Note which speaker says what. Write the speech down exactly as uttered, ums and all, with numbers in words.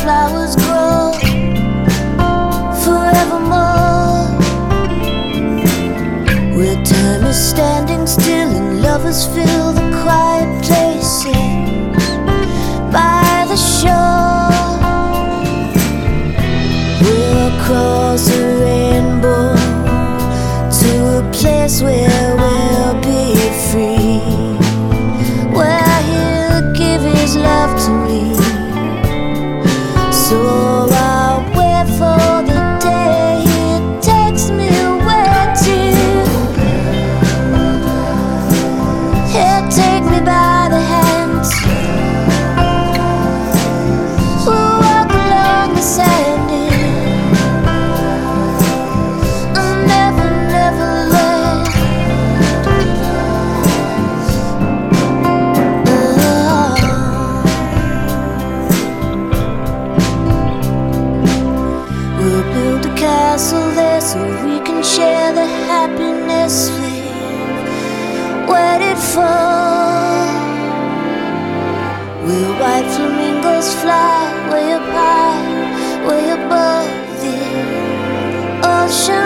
Speaker 1: flowers grow forevermore, where time is standing still and lovers fill the quiet places by the shore. We'll cross a rainbow to a place where we'll be free, where he'll give his love to me. So I'll wait for the day he takes me away to. He'll take me by the hands, we'll walk along the sand. I'll never, never let. We'll build a castle there so we can share the happiness we've waited for, where white flamingos fly way up high, way above the ocean.